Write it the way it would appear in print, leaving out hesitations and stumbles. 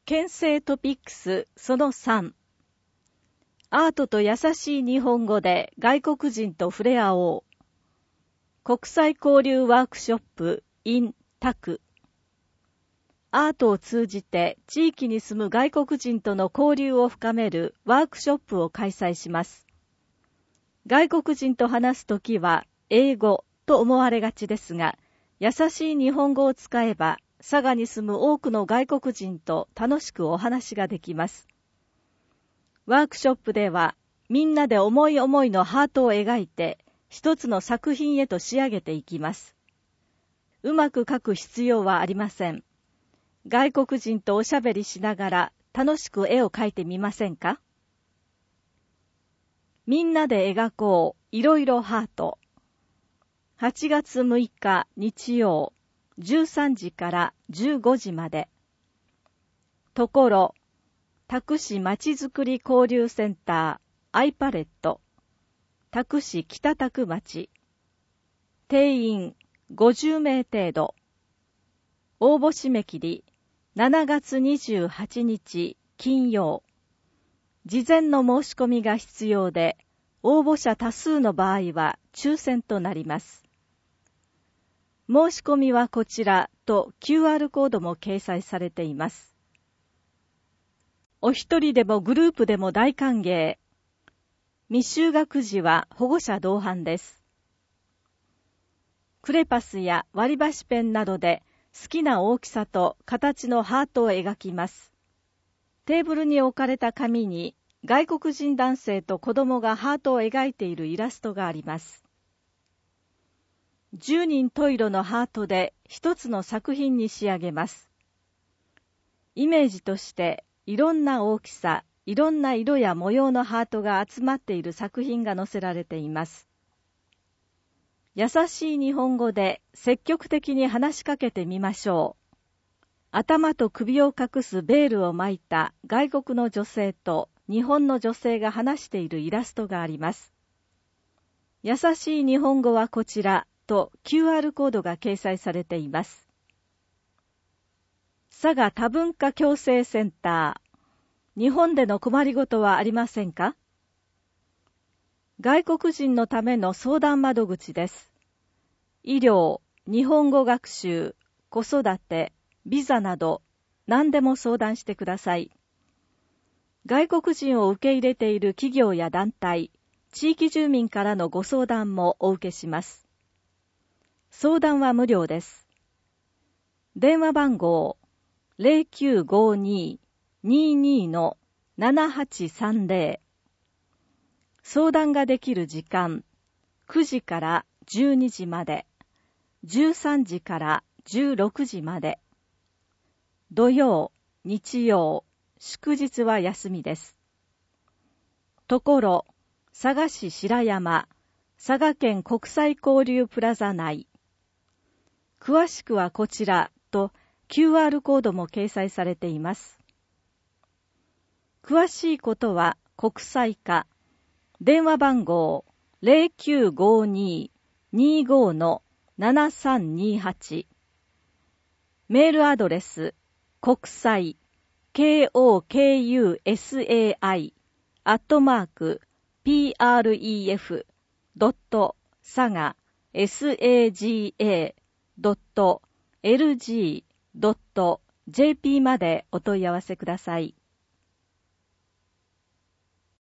県政トピックスその3。アートと優しい日本語で外国人と触れ合おう。国際交流ワークショップ in タク。アートを通じて地域に住む外国人との交流を深めるワークショップを開催します。外国人と話すときは英語と思われがちですが、優しい日本語を使えば佐賀に住む多くの外国人と楽しくお話ができます。ワークショップではみんなで思い思いのハートを描いて一つの作品へと仕上げていきます。うまく描く必要はありません。外国人とおしゃべりしながら楽しく絵を描いてみませんか？みんなで描こう、いろいろハート。8月6日日曜、13時から15時まで。ところ、多久市まちづくり交流センター、アイパレット。多久市北多久町。定員50名程度。応募締め切り7月28日金曜。事前の申し込みが必要で、応募者多数の場合は抽選となります。申し込みはこちらと QR コードも掲載されています。お一人でもグループでも大歓迎。未就学児は保護者同伴です。クレパスや割り箸ペンなどで好きな大きさと形のハートを描きます。テーブルに置かれた紙に外国人男性と子供がハートを描いているイラストがあります。10人十色のハートで一つの作品に仕上げます。イメージとしていろんな大きさ、いろんな色や模様のハートが集まっている作品が載せられています。優しい日本語で積極的に話しかけてみましょう。頭と首を隠すベールを巻いた外国の女性と日本の女性が話しているイラストがあります。優しい日本語はこちらと QR コードが掲載されています。佐賀多文化共生センター。日本での困りごとはありませんか？外国人のための相談窓口です。医療、日本語学習、子育て、ビザなど何でも相談してください。外国人を受け入れている企業や団体、地域住民からのご相談もお受けします。相談は無料です。電話番号 0952-22-7830。相談ができる時間、9時から12時まで、13時から16時まで。土曜、日曜、祝日は休みです。ところ、佐賀市白山、佐賀県国際交流プラザ内。詳しくはこちらと QR コードも掲載されています。詳しいことは国際化。電話番号 0952-25-7328。メールアドレス国際 kokusai@pref.saga.lg.jp までお問い合わせください。